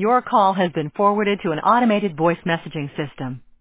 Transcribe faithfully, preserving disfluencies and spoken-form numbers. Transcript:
Your call has been forwarded to an automated voice messaging system.